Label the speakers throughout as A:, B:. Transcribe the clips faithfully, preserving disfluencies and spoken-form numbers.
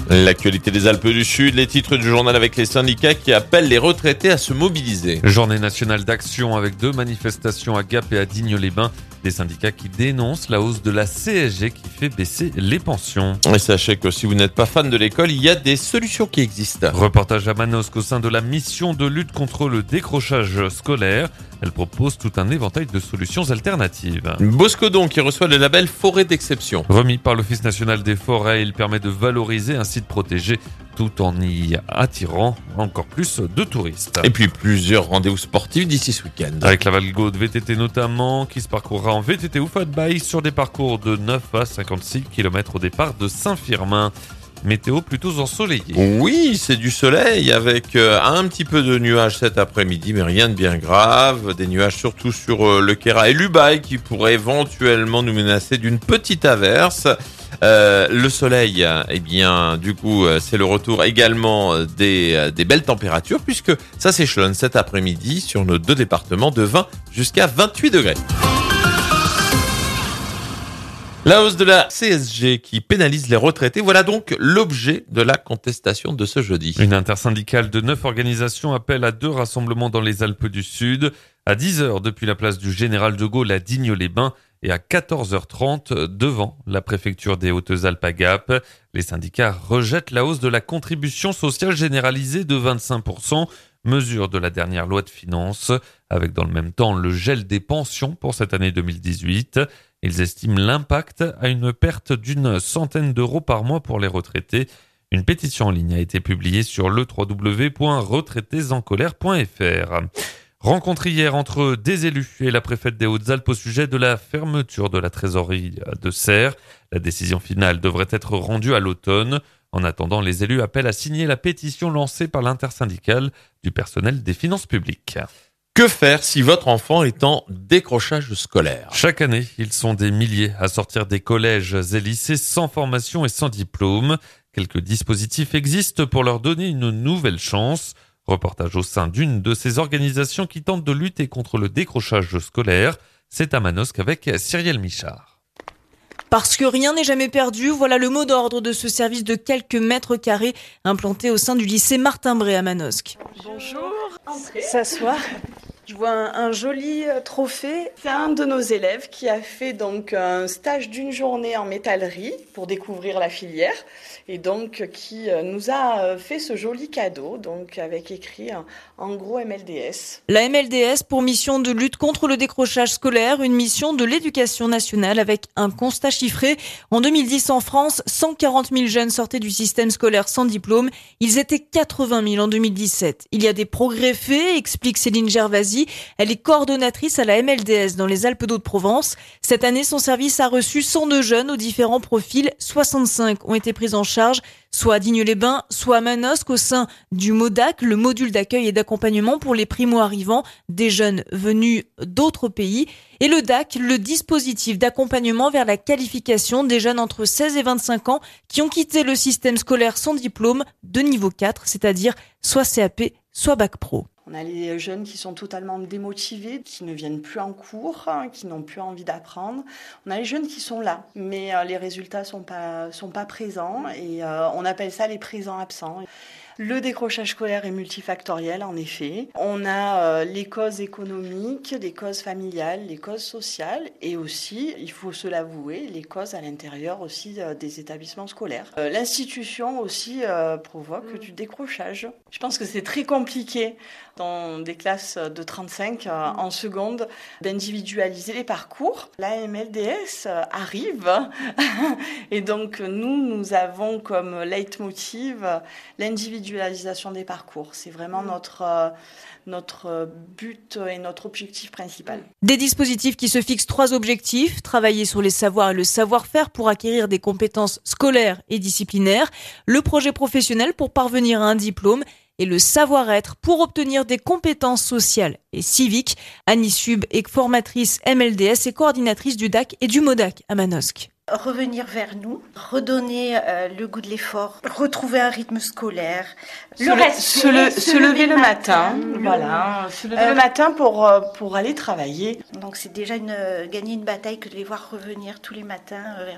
A: L'actualité des Alpes du Sud, les titres du journal avec les syndicats qui appellent les retraités à se mobiliser.
B: Journée nationale d'action avec deux manifestations à Gap et à Digne-les-Bains. Des syndicats qui dénoncent la hausse de la C S G qui fait baisser les pensions.
A: Et sachez que si vous n'êtes pas fan de l'école, il y a des solutions qui existent.
B: Reportage à Manosque au sein de la mission de lutte contre le décrochage scolaire. Elle propose tout un éventail de solutions alternatives.
A: Boscodon qui reçoit le label Forêt d'exception.
B: Remis par l'Office national des forêts, il permet de valoriser un site protégé tout en y attirant encore plus de touristes.
A: Et puis plusieurs rendez-vous sportifs d'ici ce week-end.
B: Avec la Valgo de V T T notamment, qui se parcourra en V T T ou fat bike sur des parcours de neuf à cinquante-six kilomètres au départ de Saint-Firmin. Météo plutôt ensoleillée.
A: Oui, c'est du soleil avec euh, un petit peu de nuages cet après-midi, mais rien de bien grave. Des nuages surtout sur euh, le Kéra et l'Ubaye qui pourraient éventuellement nous menacer d'une petite averse. Euh, le soleil, eh bien, du coup, c'est le retour également des, des belles températures puisque ça s'échelonne cet après-midi sur nos deux départements de vingt jusqu'à vingt-huit degrés. La hausse de la C S G qui pénalise les retraités, voilà donc l'objet de la contestation de ce jeudi.
B: Une intersyndicale de neuf organisations appelle à deux rassemblements dans les Alpes du Sud, à dix heures depuis la place du Général de Gaulle à Digne-les-Bains et à quatorze heures trente devant la préfecture des Hautes-Alpes à Gap. Les syndicats rejettent la hausse de la contribution sociale généralisée de vingt-cinq pour cent, mesure de la dernière loi de finances, avec dans le même temps le gel des pensions pour cette année deux mille dix-huit. Ils estiment l'impact à une perte d'une centaine d'euros par mois pour les retraités. Une pétition en ligne a été publiée sur le w w w point retraités en colère point f r. Rencontre hier entre des élus et la préfète des Hautes-Alpes au sujet de la fermeture de la trésorerie de Serres. La décision finale devrait être rendue à l'automne. En attendant, les élus appellent à signer la pétition lancée par l'intersyndicale du personnel des finances publiques.
A: Que faire si votre enfant est en décrochage scolaire ?
B: Chaque année, ils sont des milliers à sortir des collèges et lycées sans formation et sans diplôme. Quelques dispositifs existent pour leur donner une nouvelle chance. Reportage au sein d'une de ces organisations qui tentent de lutter contre le décrochage scolaire. C'est à Manosque avec Cyrielle Michard.
C: Parce que rien n'est jamais perdu, voilà le mot d'ordre de ce service de quelques mètres carrés implanté au sein du lycée Martin-Bray à Manosque.
D: Bonjour, s'asseoir. Je vois un, un joli trophée. C'est un de nos élèves qui a fait donc un stage d'une journée en métallerie pour découvrir la filière et donc qui nous a fait ce joli cadeau, donc avec écrit en gros M L D S.
C: La M L D S pour mission de lutte contre le décrochage scolaire, une mission de l'éducation nationale avec un constat chiffré. En deux mille dix en France, cent quarante mille jeunes sortaient du système scolaire sans diplôme. Ils étaient quatre-vingt mille en deux mille dix-sept. Il y a des progrès faits, explique Céline Gervasi. Elle est coordonnatrice à la M L D S dans les Alpes-de-Haute-Provence. Cette année, son service a reçu cent deux jeunes aux différents profils. soixante-cinq ont été pris en charge, soit à Digne-les-Bains, soit à Manosque, au sein du MODAC, le module d'accueil et d'accompagnement pour les primo-arrivants, des jeunes venus d'autres pays. Et le D A C, le dispositif d'accompagnement vers la qualification des jeunes entre seize et vingt-cinq ans qui ont quitté le système scolaire sans diplôme de niveau quatre, c'est-à-dire soit C A P, soit Bac Pro.
D: On a les jeunes qui sont totalement démotivés, qui ne viennent plus en cours, hein, qui n'ont plus envie d'apprendre. On a les jeunes qui sont là, mais euh, les résultats sont pas sont pas présents et euh, on appelle ça les présents absents. Le décrochage scolaire est multifactoriel, en effet. On a euh, les causes économiques, les causes familiales, les causes sociales et aussi, il faut se l'avouer, les causes à l'intérieur aussi euh, des établissements scolaires. Euh, l'institution aussi euh, provoque mmh. du décrochage. Je pense que c'est très compliqué dans des classes de trente-cinq euh, en seconde d'individualiser les parcours. La M L D S euh, arrive et donc nous, nous avons comme leitmotiv euh, l'individualisation des parcours. C'est vraiment notre, euh, notre but et notre objectif principal.
C: Des dispositifs qui se fixent trois objectifs. Travailler sur les savoirs et le savoir-faire pour acquérir des compétences scolaires et disciplinaires. Le projet professionnel pour parvenir à un diplôme. Et le savoir-être pour obtenir des compétences sociales et civiques. Annie Sub est formatrice M L D S et coordinatrice du D A C et du MODAC à Manosque.
E: Revenir vers nous, redonner euh, le goût de l'effort, retrouver un rythme scolaire,
D: le reste, se, le, se, se lever, lever le matin, matin voilà, se lever euh, le matin pour pour aller travailler.
E: Donc c'est déjà une, gagner une bataille que de les voir revenir tous les matins vers nous.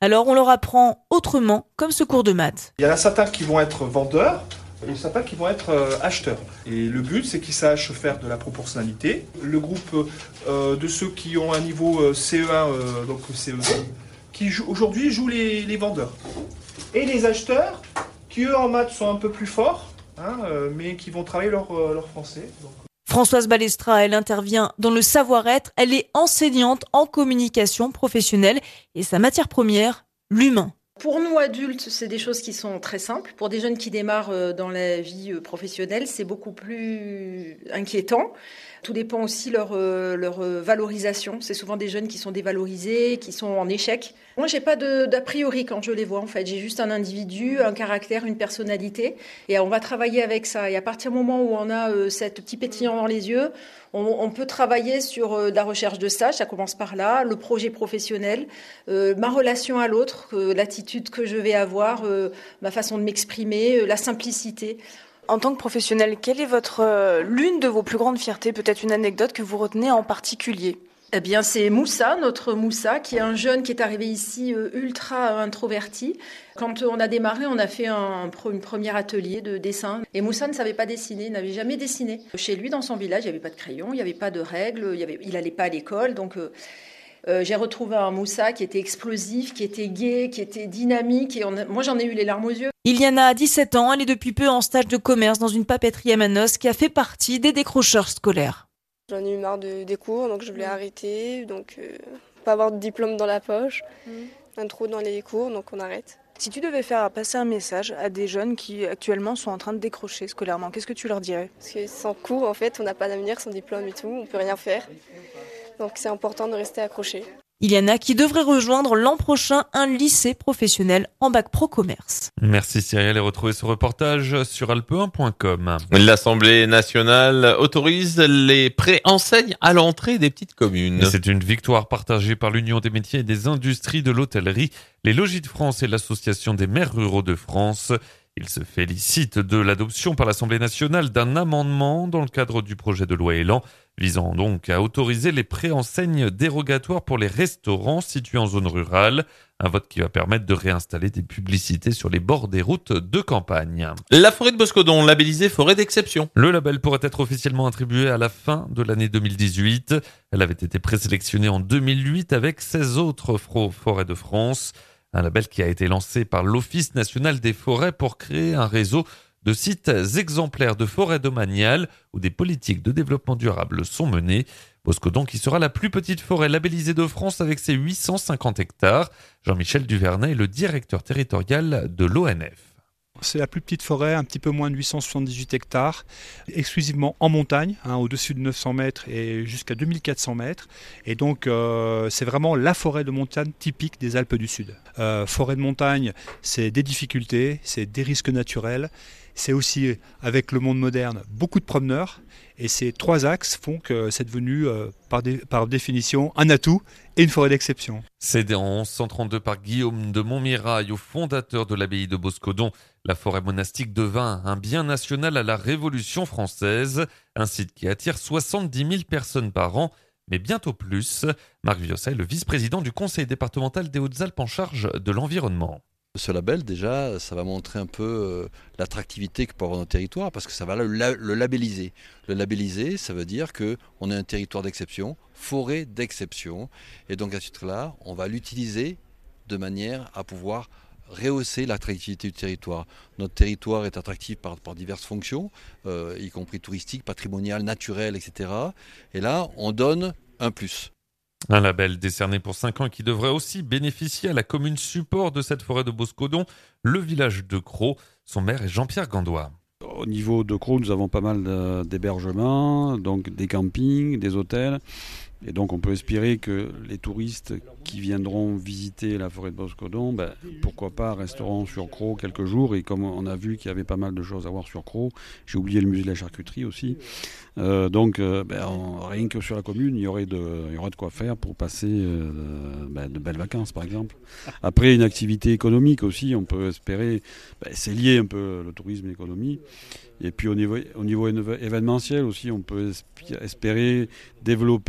C: Alors on leur apprend autrement, comme ce cours de maths.
F: Il y en a certains qui vont être vendeurs, et certains qui vont être euh, acheteurs. Et le but, c'est qu'ils sachent faire de la proportionnalité. Le groupe euh, de ceux qui ont un niveau euh, C E un, euh, donc C E deux, qui joue, aujourd'hui jouent les, les vendeurs. Et les acheteurs, qui eux en maths sont un peu plus forts, hein, euh, mais qui vont travailler leur, euh, leur français. Donc.
C: Françoise Balestra, elle intervient dans le savoir-être. Elle est enseignante en communication professionnelle et sa matière première, l'humain.
G: Pour nous adultes, c'est des choses qui sont très simples. Pour des jeunes qui démarrent dans la vie professionnelle, c'est beaucoup plus inquiétant. Tout dépend aussi de leur, leur valorisation. C'est souvent des jeunes qui sont dévalorisés, qui sont en échec. Moi, j'ai pas de, d'a priori quand je les vois, en fait. J'ai juste un individu, un caractère, une personnalité. Et on va travailler avec ça. Et à partir du moment où on a euh, cette petit pétillant dans les yeux, on, on peut travailler sur euh, la recherche de stage. Ça commence par là. Le projet professionnel, euh, ma relation à l'autre, euh, l'attitude que je vais avoir, euh, ma façon de m'exprimer, euh, la simplicité.
C: En tant que professionnel, quelle est votre euh, l'une de vos plus grandes fiertés, peut-être une anecdote que vous retenez en particulier?
G: Eh bien, c'est Moussa, notre Moussa, qui est un jeune qui est arrivé ici euh, ultra introverti. Quand on a démarré, on a fait un, un premier atelier de dessin. Et Moussa ne savait pas dessiner, il n'avait jamais dessiné. Chez lui, dans son village, il n'y avait pas de crayon, il n'y avait pas de règles, il avait, il n'allait pas à l'école. Donc, euh, euh, j'ai retrouvé un Moussa qui était explosif, qui était gai, qui était dynamique. Et on a, moi, j'en ai eu les larmes aux yeux.
C: Iliana a dix-sept ans, elle est depuis peu en stage de commerce dans une papeterie à Manos qui a fait partie des décrocheurs scolaires.
H: J'en ai eu marre de, des cours, donc je voulais arrêter, donc euh, pas avoir de diplôme dans la poche, mmh. un trou dans les cours, donc on arrête.
I: Si tu devais faire passer un message à des jeunes qui actuellement sont en train de décrocher scolairement, qu'est-ce que tu leur dirais?
H: Parce que sans cours, en fait, on n'a pas d'avenir, sans diplôme et tout, on peut rien faire, donc c'est important de rester accroché.
C: Iliana qui devrait rejoindre l'an prochain un lycée professionnel en bac pro commerce.
B: Merci Cyrielle et retrouvez ce reportage sur alpe un point com.
A: L'Assemblée nationale autorise les préenseignes à l'entrée des petites communes.
B: Et c'est une victoire partagée par l'Union des métiers et des industries de l'hôtellerie, les Logis de France et l'Association des maires ruraux de France. Ils se félicitent de l'adoption par l'Assemblée nationale d'un amendement dans le cadre du projet de loi Elan, visant donc à autoriser les préenseignes dérogatoires pour les restaurants situés en zone rurale. Un vote qui va permettre de réinstaller des publicités sur les bords des routes de campagne.
A: La forêt de Boscodon, labellisée forêt d'exception.
B: Le label pourrait être officiellement attribué à la fin de l'année deux mille dix-huit. Elle avait été présélectionnée en deux mille huit avec seize autres forêts de France. Un label qui a été lancé par l'Office national des forêts pour créer un réseau de sites exemplaires de forêts domaniales où des politiques de développement durable sont menées. Boscodon qui sera la plus petite forêt labellisée de France avec ses huit cent cinquante hectares. Jean-Michel Duvernay est le directeur territorial de l'O N F.
J: C'est la plus petite forêt, un petit peu moins de huit cent soixante-dix-huit hectares, exclusivement en montagne, hein, au-dessus de neuf cents mètres et jusqu'à deux mille quatre cents mètres. Et donc, euh, c'est vraiment la forêt de montagne typique des Alpes du Sud. Euh, forêt de montagne, c'est des difficultés, c'est des risques naturels. C'est aussi, avec le monde moderne, beaucoup de promeneurs. Et ces trois axes font que c'est devenu, euh, par, dé, par définition, un atout et une forêt d'exception.
B: Cédée en onze cent trente-deux par Guillaume de Montmirail, au fondateur de l'abbaye de Boscodon, la forêt monastique devint un bien national à la Révolution française. Un site qui attire soixante-dix mille personnes par an, mais bientôt plus. Marc Viossa est le vice-président du conseil départemental des Hautes-Alpes en charge de l'environnement.
K: Ce label, déjà, ça va montrer un peu euh, l'attractivité que peut avoir notre territoire parce que ça va le, le labelliser. Le labelliser, ça veut dire qu'on est un territoire d'exception, forêt d'exception. Et donc à ce titre-là, on va l'utiliser de manière à pouvoir rehausser l'attractivité du territoire. Notre territoire est attractif par, par diverses fonctions, euh, y compris touristiques, patrimoniales, naturelles, et cetera. Et là, on donne un plus.
B: Un label décerné pour cinq ans qui devrait aussi bénéficier à la commune support de cette forêt de Boscodon, le village de Crau. Son maire est Jean-Pierre Gandois.
L: Au niveau de Crau, nous avons pas mal d'hébergements, donc des campings, des hôtels. Et donc on peut espérer que les touristes qui viendront visiter la forêt de Boscodon, ben, pourquoi pas resteront sur Crau quelques jours. Et comme on a vu qu'il y avait pas mal de choses à voir sur Crau, j'ai oublié le musée de la charcuterie aussi. Euh, donc euh, ben, on, rien que sur la commune, il y aurait de, il y aurait de quoi faire pour passer euh, ben, de belles vacances par exemple. Après une activité économique aussi, on peut espérer, ben, c'est lié un peu le tourisme et l'économie. Et puis au niveau, au niveau événementiel aussi, on peut espérer développer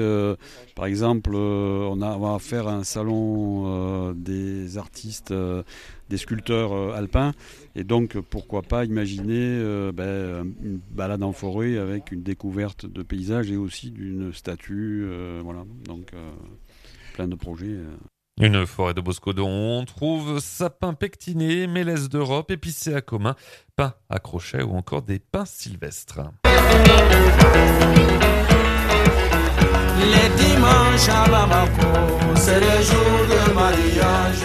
L: euh, par exemple, euh, on, a, on va faire un salon euh, des artistes, euh, des sculpteurs euh, alpins. Et donc, pourquoi pas imaginer euh, ben, une balade en forêt avec une découverte de paysages et aussi d'une statue. Euh, voilà, donc euh, plein de projets. Euh.
B: Une forêt de Boscodon où on trouve sapins pectinés, mélèzes d'Europe, épicéas communs, pins à crochet ou encore des pins sylvestres.
M: Les dimanches à Bamako, c'est le jour de mariage.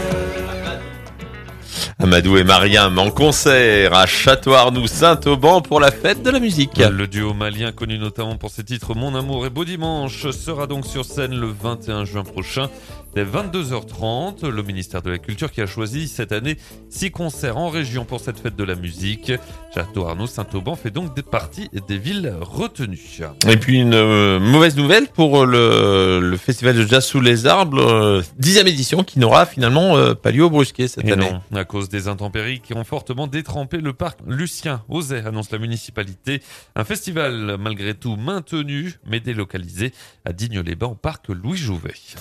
A: Amadou et Mariam en concert à Château-Arnoux-Saint-Auban pour la fête de la musique.
B: Le duo malien, connu notamment pour ses titres Mon amour et Beau dimanche, sera donc sur scène le vingt et un juin prochain dès vingt-deux heures trente. Le ministère de la Culture qui a choisi cette année six concerts en région pour cette fête de la musique. Château-Arnoux-Saint-Auban fait donc des parties des villes retenues.
A: Et puis une euh, mauvaise nouvelle pour le, le festival de jazz sous les arbres, euh, dixième édition qui n'aura finalement euh, pas lieu au Brusquet cette
B: Et
A: année.
B: Non, à cause des intempéries qui ont fortement détrempé le parc Lucien Auzet, annonce la municipalité. Un festival malgré tout maintenu mais délocalisé à Digne-les-Bains au parc Louis Jouvet.